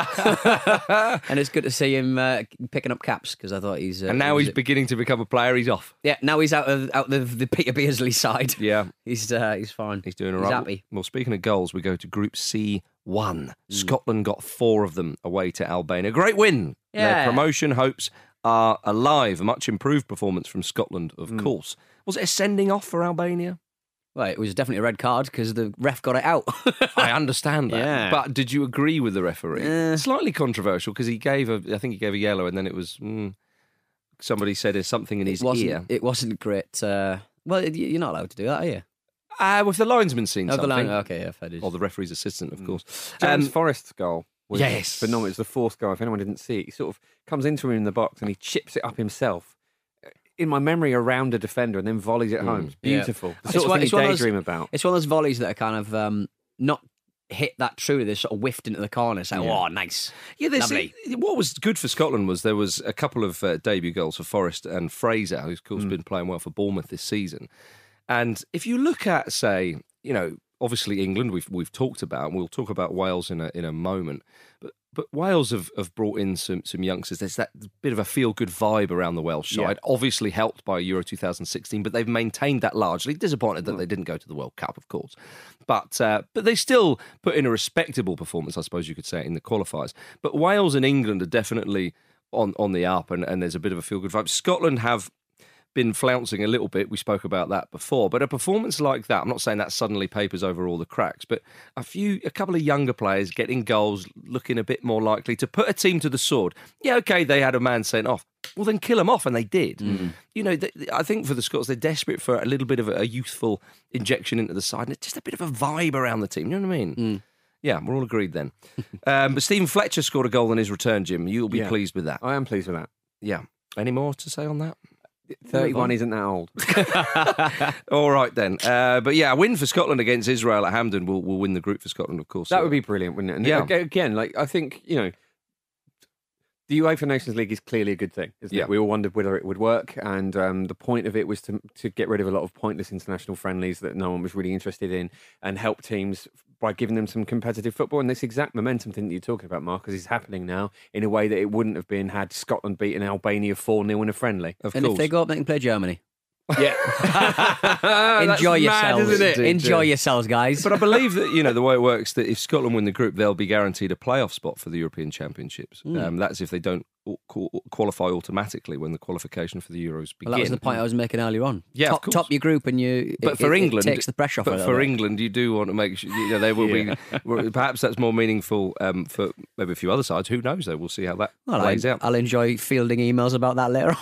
And it's good to see him uh, picking up caps because I thought he's... Uh, and now he he's was- beginning to become a player. He's off. Yeah, now he's out of out of the Peter Beardsley side. Yeah. He's uh, he's fine. He's doing all He's right. happy. Well, speaking of goals, we go to Group C one. Mm. Scotland got four of them away to Albania. Great win. Yeah. Their promotion hopes are alive. A much improved performance from Scotland, of Mm. course. Was it a sending off for Albania? Well, it was definitely a red card because the ref got it out. I understand that. Yeah. But did you agree with the referee? Eh. Slightly controversial because he gave a, I think he gave a yellow and then it was, mm, somebody said there's something in his it wasn't, ear. It wasn't great. Uh, well, y- you're not allowed to do that, are you? Uh, if the linesman seen Oh, the something. line. Okay, yeah, fair dues. Or the referee's assistant, of course. James Um, Forrest's goal was Yes. phenomenal. It's the fourth goal. If anyone didn't see it, he sort of comes into him in the box and he chips it up himself. In my memory, around a defender and then volleys it home. It's Yeah. beautiful. The It's sort one- of thing it's you one of those- daydream about. It's one of those volleys that are kind of um, not hit that truly. They're sort of whiffed into the corner. It's like, Yeah. oh, nice. Yeah, there's, Lovely. what was good for Scotland was there was a couple of uh, debut goals for Forrest and Fraser, who's of Mm. course been playing well for Bournemouth this season. And if you look at, say, you know, obviously England, we've we've talked about, and we'll talk about Wales in a in a moment, but but Wales have, have brought in some some youngsters. There's that bit of a feel good vibe around the Welsh side, Yeah. obviously helped by Euro two thousand sixteen, but they've maintained that largely. Disappointed that they didn't go to the World Cup, of course, but uh, but they still put in a respectable performance, I suppose you could say, in the qualifiers. But Wales and England are definitely on on the up, and, and there's a bit of a feel good vibe. Scotland have been flouncing a little bit. We spoke about that before. But a performance like that, I'm not saying that suddenly papers over all the cracks, but a few, a couple of younger players getting goals, looking a bit more likely to put a team to the sword. Yeah, okay, they had a man sent off. Well, then kill them off, and they did. Mm. You know, th- I think for the Scots, they're desperate for a little bit of a, a youthful injection into the side, and it's just a bit of a vibe around the team. You know what I mean? Mm. Yeah, we're all agreed then. um, but Stephen Fletcher scored a goal in his return, Jim. You'll be yeah. pleased with that. I am pleased with that. Yeah. Any more to say on that? thirty-one isn't that old. All right, then. Uh, but yeah, a win for Scotland against Israel at Hampden will, will win the group for Scotland, of course. That so. would be brilliant, wouldn't it? And yeah. Again, like I think, you know, the UEFA Nations League is clearly a good thing, isn't yeah. it? We all wondered whether it would work, and um, the point of it was to to get rid of a lot of pointless international friendlies that no one was really interested in, and help teams by giving them some competitive football. And this exact momentum thing that you're talking about, Marcus, is happening now in a way that it wouldn't have been had Scotland beaten Albania four nil in a friendly. Of and course. if they go up, they can play Germany. Yeah. Enjoy mad, yourselves. isn't it? Enjoy yourselves, guys. But I believe that, you know, the way it works, that if Scotland win the group, they'll be guaranteed a playoff spot for the European Championships. Mm. Um, that's if they don't qualify automatically when the qualification for the Euros begin. Well, that was the point I was making earlier on. Yeah, top, of course. top your group, and you. But it, for it, England, it takes the pressure off. But for bit. England, you do want to make sure, you know, they will yeah. be. Perhaps that's more meaningful um, for maybe a few other sides. Who knows? Though we'll see how that well, plays I, out. I'll enjoy fielding emails about that later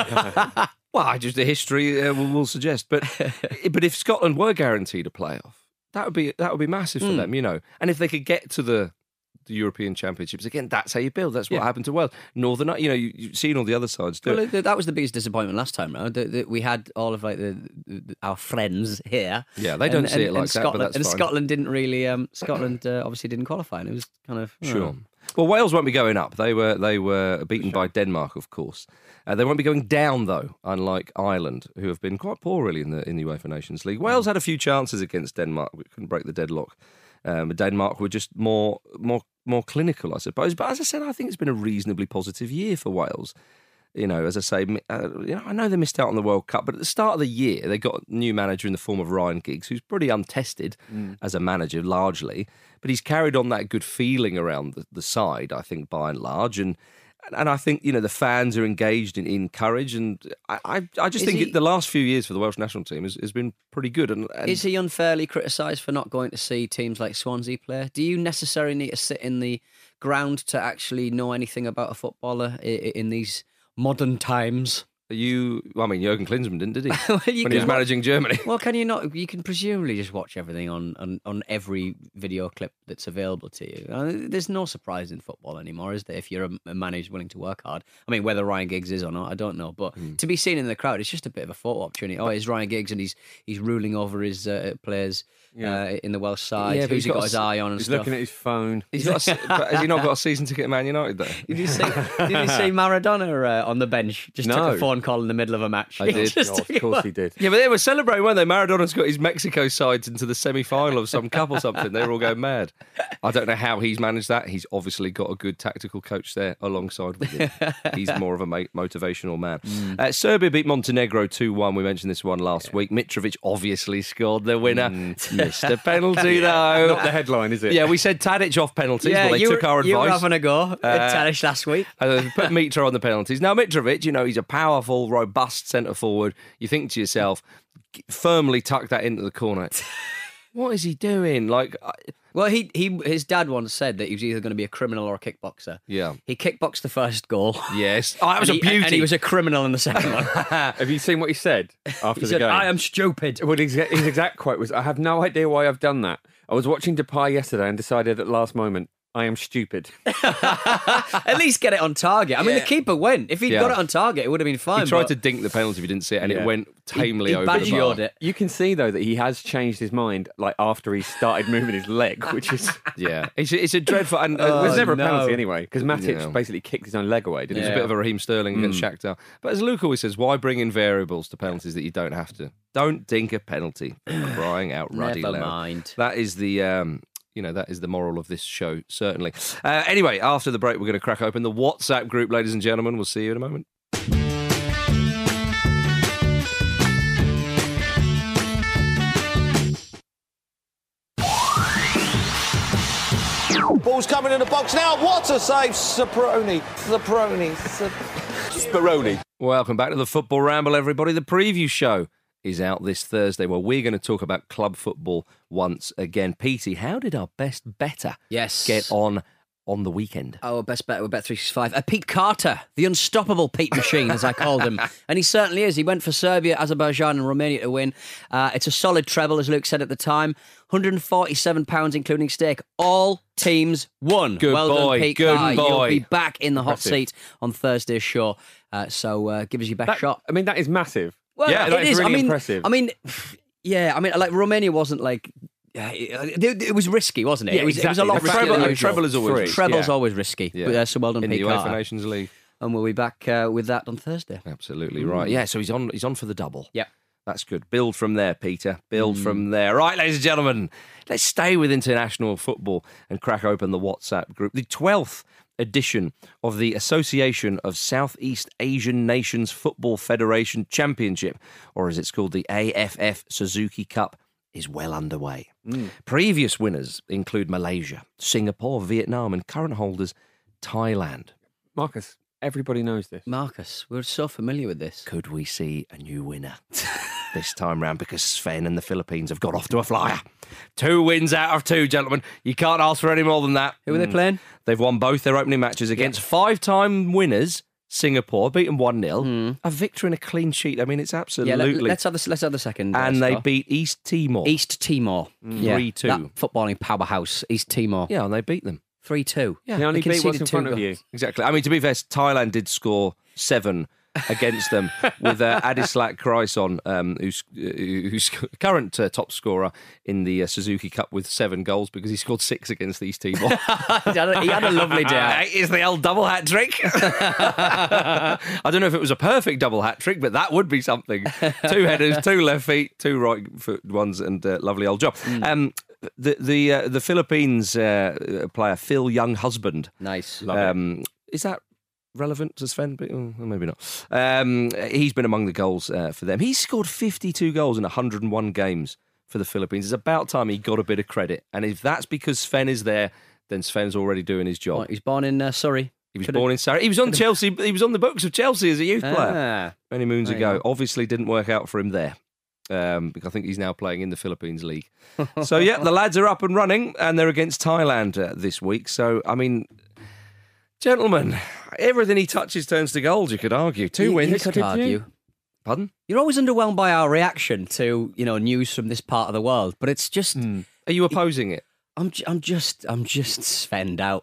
on. Well, just the history uh, will, will suggest, but but if Scotland were guaranteed a playoff, that would be that would be massive for mm. them, you know. And if they could get to the the European Championships again, that's how you build. That's what yeah. happened to Wales. Northern, you know, you, you've seen all the other sides do well, it. That was the biggest disappointment last time round. That, that we had all of like the, the our friends here. Yeah, they don't and, see and, it like and that, Scotland, but that's and fine. Scotland didn't really. Um, Scotland uh, obviously didn't qualify, and it was kind of sure. Oh. Well, Wales won't be going up. They were they were beaten by Denmark, of course. Uh, they won't be going down, though, unlike Ireland, who have been quite poor, really, in the in the UEFA Nations League. Wales had a few chances against Denmark. We couldn't break the deadlock. Um, Denmark were just more more more clinical, I suppose. But as I said, I think it's been a reasonably positive year for Wales. You know, as I say, uh, you know, I know they missed out on the World Cup, but at the start of the year, they got a new manager in the form of Ryan Giggs, who's pretty untested mm. as a manager, largely. But he's carried on that good feeling around the, the side, I think, by and large. And and I think, you know, the fans are engaged in, in courage. And I, I, I just is think he, it, the last few years for the Welsh national team has, has been pretty good. And, and is he unfairly criticised for not going to see teams like Swansea play? Do you necessarily need to sit in the ground to actually know anything about a footballer in, in these modern times? You, well, I mean, Jurgen Klinsmann didn't, did he? well, when he was watch, managing Germany. Well, can you not? You can presumably just watch everything on, on, on every video clip that's available to you. Uh, there's no surprise in football anymore, is there? If you're a, a manager willing to work hard. I mean, whether Ryan Giggs is or not, I don't know. But mm. to be seen in the crowd, it's just a bit of a photo opportunity. Oh, it's Ryan Giggs, and he's he's ruling over his uh, players yeah. uh, in the Welsh side. Yeah, Who's he got, got his eye on? And he's stuff. looking at his phone. He's got a, but has he not got a season ticket at Man United though? Did you see? Did you see Maradona uh, on the bench? Just no. took a phone call in the middle of a match. I did. Oh, of course he did. Yeah, but they were celebrating, weren't they? Maradona's got his Mexico sides into the semi-final of some cup or something. They were all going mad. I don't know how he's managed that. He's obviously got a good tactical coach there alongside with him. He's more of a motivational man. Mm. Uh, Serbia beat Montenegro two one. We mentioned this one last yeah. week. Mitrovic obviously scored the winner. Mm. Missed a penalty, yeah. though. Not the headline, is it? Yeah, we said Tadic off penalties. Yeah, well, they you took were, our advice. You were having a go at uh, Tadic last week. Uh, put Mitra on the penalties. Now, Mitrovic, you know, he's a powerful, robust centre-forward. You think to yourself, firmly tuck that into the corner. What is he doing? Like, I... well, he he his dad once said that he was either going to be a criminal or a kickboxer. Yeah, he kickboxed the first goal. Yes, oh, that was and a beauty. He, and he was a criminal in the second one. Have you seen what he said after he the said, game? I am stupid. Well, his, his exact quote was, "I have no idea why I've done that. I was watching Depay yesterday and decided at the last moment." I am stupid. At least get it on target. I mean, yeah. the keeper went. If he'd yeah. got it on target, it would have been fine. He tried but... to dink the penalty if he didn't see it, and yeah. it went tamely he, he over the bar. It. You can see, though, that he has changed his mind like after he started moving his leg, which is... Yeah, it's a, it's a dreadful... And, uh, oh, it was never no. a penalty anyway, because Matic yeah. basically kicked his own leg away, didn't yeah. he? It was a bit of a Raheem Sterling mm. against Shakhtar. But as Luke always says, why bring in variables to penalties that you don't have to? Don't dink a penalty. Crying out ruddy Never loud. mind. That is the... Um, You know, that is the moral of this show, certainly. Uh, anyway, after the break, we're going to crack open the WhatsApp group, ladies and gentlemen. We'll see you in a moment. Ball's coming in the box now. What a save. Saproni. Saproni. Speroni. Welcome back to the Football Ramble, everybody. The preview show is out this Thursday where we're going to talk about club football once again. Petey, how did our best better yes. get on on the weekend? Our best bet with Bet three sixty-five. Uh, Pete Carter, the unstoppable Pete Machine, as I called him. And he certainly is. He went for Serbia, Azerbaijan and Romania to win. Uh, it's a solid treble, as Luke said at the time. one hundred forty-seven pounds, including stake. All teams won. Good well boy, done, Pete good Carter. boy. You'll be back in the hot Impressive. seat on Thursday's show. Uh, so uh, give us your best That- shot. I mean, that is massive. Well, Yeah, it that is is. really I mean, impressive. I mean, yeah. I mean, like Romania wasn't like. Yeah, it, it was risky, wasn't it? Yeah, it, was, it was a exactly. lot The riskier treble- than uh, usual. treble is always Three. risky. Treble's Yeah. always risky. Yeah. But, uh, so well done, in the Pete UEFA Carter. Nations League. And we'll be back uh, with that on Thursday. Absolutely right. Yeah, so he's on he's on for the double. Yep. That's good. Build from there, Peter. Build from there. Right, ladies and gentlemen, let's stay with international football and crack open the WhatsApp group. The twelfth edition of the Association of Southeast Asian Nations Football Federation Championship, or as it's called, the A F F Suzuki Cup, is well underway. Mm. Previous winners include Malaysia, Singapore, Vietnam, and current holders, Thailand. Marcus, everybody knows this. Marcus, we're so familiar with this. Could we see a new winner this time round? Because Sven and the Philippines have got off to a flyer. Two wins out of two, gentlemen. You can't ask for any more than that. Who are they playing? They've won both their opening matches against five-time winners, Singapore, beaten one nil. A victory and a clean sheet. I mean, it's absolutely... Yeah, let, let's have the let's have the second. uh, and they score. beat East Timor. East Timor. Yeah, three two. that footballing powerhouse, East Timor. Yeah, and they beat them. three two. Yeah, They only they beat what's conceded in two front of goals. you. Exactly. I mean, to be fair, Thailand did score seven against them with uh, Adislak Kraison, um, who's, uh, who's current uh, top scorer in the uh, Suzuki Cup with seven goals because he scored six against East Timor. he, had a, he had a lovely day. It is the old double hat trick. I don't know if it was a perfect double hat trick, but that would be something. Two headers, two left feet, two right foot ones, and uh, lovely old job. Um, the the uh, the Philippines uh, player Phil Younghusband. Nice. Um, is that relevant to Sven? Oh, maybe not. Um, he's been among the goals uh, for them. He's scored fifty-two goals in one hundred one games for the Philippines. It's about time he got a bit of credit. And if that's because Sven is there, then Sven's already doing his job. Right, he's born in uh, Surrey. He was Could've- born in Surrey. He was on Chelsea. He was on the books of Chelsea as a youth player Ah. many moons There you ago. go. Obviously, didn't work out for him there. Um, because I think he's now playing in the Philippines League. So yeah, the lads are up and running, and they're against Thailand uh, this week. So I mean, gentlemen, everything he touches turns to gold. You could argue two You- wins. You could argue. Pardon? You're always underwhelmed by our reaction to, you know, news from this part of the world, but it's just. Are you opposing it? I'm, ju- I'm just, I'm just Sven'd out.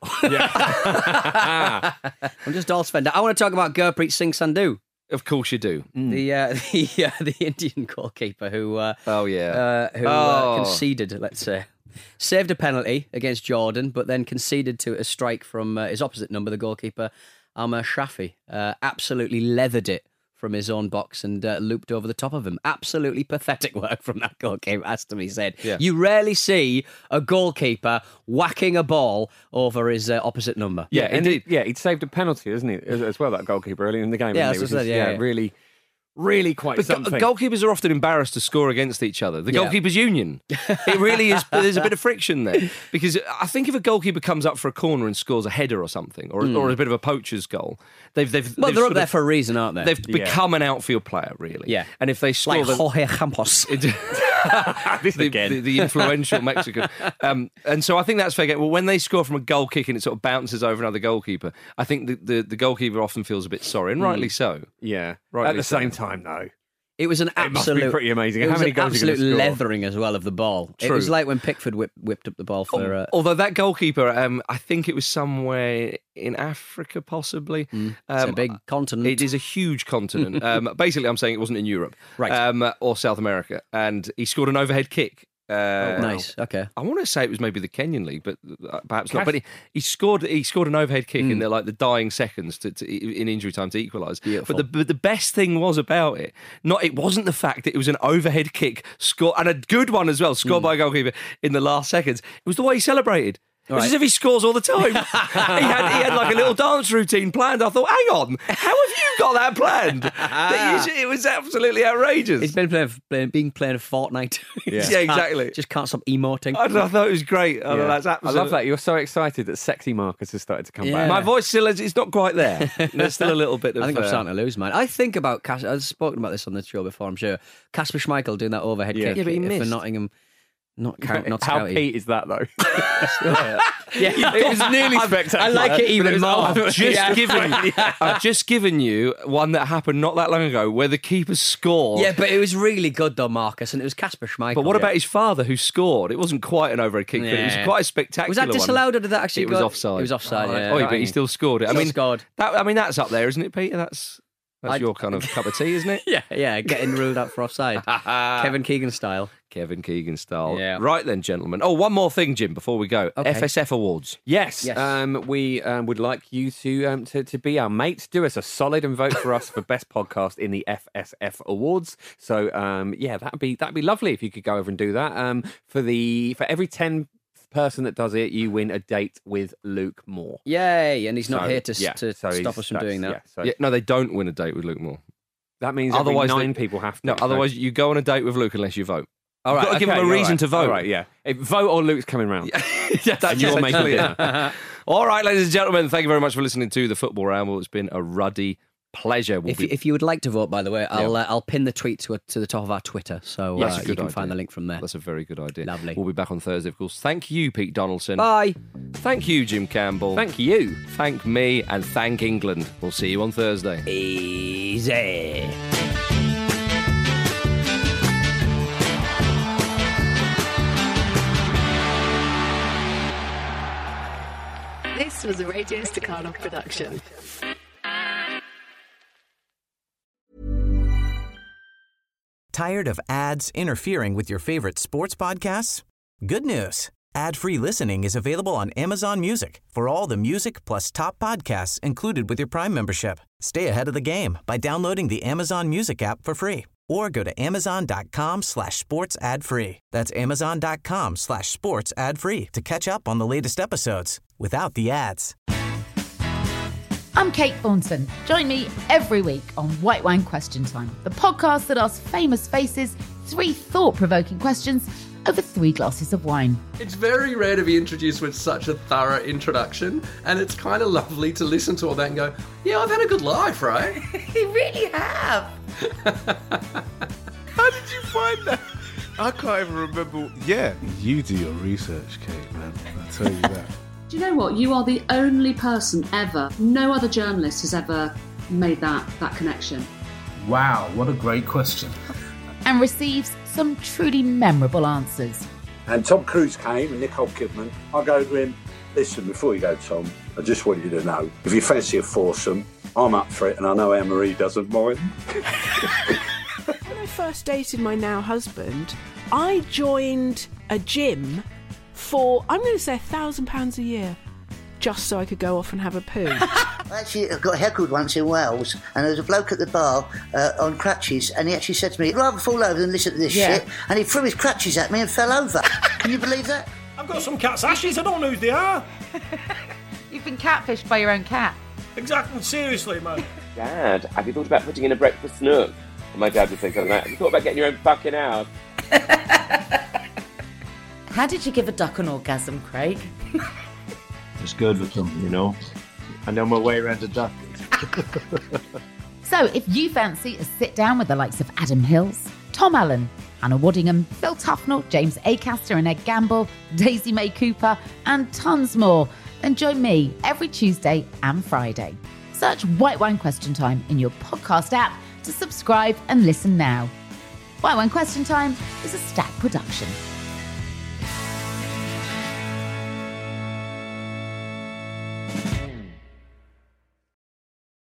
I'm just all Sven'd out. I want to talk about Gurpreet Singh Sandhu, Of course you do. the uh, the uh, the Indian goalkeeper who uh, Oh yeah. uh, who Oh. uh, conceded, let's say, saved a penalty against Jordan, but then conceded to a strike from uh, his opposite number, the goalkeeper Amar Shafi. Uh, absolutely leathered it from his own box and uh, looped over the top of him. Absolutely pathetic work from that goalkeeper, has to be said. Yeah. You rarely see a goalkeeper whacking a ball over his uh, opposite number. Yeah, and indeed. He, yeah, he'd saved a penalty, hasn't he, as, as well, that goalkeeper earlier in the game. Yeah, hasn't that's he? what I Which said, is, yeah, yeah. really, really quite But go- something. goalkeepers are often embarrassed to score against each other. The Yeah. goalkeepers' union. It really is. There's a bit of friction there because I think if a goalkeeper comes up for a corner and scores a header or something, or, or a bit of a poacher's goal, they've they've Hmm. Well, they've they're sort up there of- for a reason, aren't they? They've Yeah. become an outfield player, really. Yeah. And if they score, like then- Jorge Campos. this the, again. the, the influential Mexican. Um, and so I think that's fair game. Well, when they score from a goal kick and it sort of bounces over another goalkeeper, I think the, the, the goalkeeper often feels a bit sorry, and rightly so. yeah. Rightly At the so. same time, though. It was an It must be absolute, pretty amazing. It How was many an goals are you absolute gonna score? leathering as well of the ball. It True. was like when Pickford whip, whipped up the ball for. Uh, Although that goalkeeper, um, I think it was somewhere in Africa, possibly. it's a Um, big continent. It is a huge continent. um, basically, I'm saying it wasn't in Europe, Right. Um, or South America, and he scored an overhead kick. Uh, Nice. Okay. I want to say it was maybe the Kenyan league, but uh, perhaps not. Cash- But he, he scored. He scored an overhead kick in the like the dying seconds to, to in injury time to equalise. Beautiful. But the but the best thing was about it. Not it wasn't the fact that it was an overhead kick score and a good one as well, scored by a goalkeeper in the last seconds. It was the way he celebrated. It's as if he scores all the time. he, had, he had like a little dance routine planned. I thought, hang on, how have you got that planned? That you, it was absolutely outrageous. He's been playing, playing being playing a Fortnite. Yeah, yeah exactly. Just can't stop emoting. I, I thought it was great. I, Yeah. that's absolutely... I love that. You're so excited that sexy Marcus has started to come Yeah. back. My voice still is it's not quite there. There's still a little bit of... I think I'm uh, starting to lose mine. I think about Cas- I've spoken about this on the show before, I'm sure. Kasper Schmeichel doing that overhead Yeah. kick Yeah, but he for missed. Nottingham. Not, Car- not How Scouty. Pete is that, though? Yeah, it was nearly spectacular. I like it even more. I've just, given, I've just given you one that happened not that long ago where the keeper scored. Yeah, but it was really good though, Marcus, and it was Kasper Schmeichel. But what yeah. about his father who scored? It wasn't quite an overhead kick, but it was Yeah. quite a spectacular Was that one. disallowed or did that actually It was go- offside. It was offside, Oh, yeah. oh, but he still scored it. I Still mean, scored. That, I mean, that's up there, isn't it, Peter? That's that's I'd- your kind of cup of tea, isn't it? Yeah, yeah, getting ruled out for offside. Kevin Keegan style. Kevin Keegan style. Yeah. Right then, gentlemen. Oh, one more thing, Jim, before we go. Okay. F S F Awards. Yes, Yes. Um, we um, would like you to, um, to to be our mates. Do us a solid and vote for us for best podcast in the F S F Awards. So um, yeah, that'd be that'd be lovely if you could go over and do that. Um, for the for every ten person that does it, you win a date with Luke Moore. Yay, and he's not So, here to, yeah, to so stop he's- us from that's- doing that. yeah, so Yeah, no, they don't win a date with Luke Moore. that means Otherwise otherwise nine they- people have to. No, so- otherise you go on a date with Luke unless you vote. All You've right, got to give okay, him a all reation right, to vote. All right, yeah. If vote or Luke's coming round. yeah, that's You're making essentially it. dinner. All right, ladies and gentlemen, thank you very much for listening to the Football Ramble. It's been a ruddy pleasure. We'll If, be... you, if you would like to vote, by the way, I'll uh, I'll pin the tweet to to the top of our Twitter, so That's uh, a you good can idea. find the link from there. That's a very good idea. Lovely. We'll be back on Thursday, of course. Thank you, Pete Donaldson. Bye. Thank you, Jim Campbell. Thank you. Thank me, and thank England. We'll see you on Thursday. Easy. This was a Radio Staccato production. Tired of ads interfering with your favorite sports podcasts? Good news. Ad-free listening is available on Amazon Music for all the music plus top podcasts included with your Prime membership. Stay ahead of the game by downloading the Amazon Music app for free or go to amazon.com slash sports ad free. That's amazon.com slash sports ad free to catch up on the latest episodes without the ads. I'm Kate Thornton. Join me every week on White Wine Question Time, the podcast that asks famous faces three thought-provoking questions over three glasses of wine. It's very rare to be introduced with such a thorough introduction, and it's kind of lovely to listen to all that and go, yeah, I've had a good life, right? You really have. How did you find that? I can't even remember. Yeah, you do your research, Kate, man. I tell you that. Do you know what? You are the only person ever, no other journalist has ever made that, that connection. Wow, what a great question. And receives some truly memorable answers. And Tom Cruise came and Nicole Kidman. I go to him, listen, before you go, Tom, I just want you to know, if you fancy a foursome, I'm up for it, and I know Anne-Marie doesn't mind. When I first dated my now husband, I joined a gym for, I'm going to say, a thousand pounds a year, just so I could go off and have a poo. I actually got heckled once in Wales, and there was a bloke at the bar uh, on crutches, and he actually said to me, "I'd rather fall over than listen to this Yeah. shit," and he threw his crutches at me and fell over. Can you believe that? I've got some cat's ashes, I don't know who they are. You've been catfished by your own cat. Exactly, seriously, man. Dad, have you thought about putting in a breakfast nook? And my dad would think something like that. Have you thought about getting your own fucking house? How did you give a duck an orgasm, Craig? It's good with them, you know. I know my way around a duck. So if you fancy a sit down with the likes of Adam Hills, Tom Allen, Hannah Waddingham, Phil Tufnell, James Acaster and Ed Gamble, Daisy May Cooper, and tons more, then join me every Tuesday and Friday. Search White Wine Question Time in your podcast app to subscribe and listen now. White Wine Question Time is a Stack production.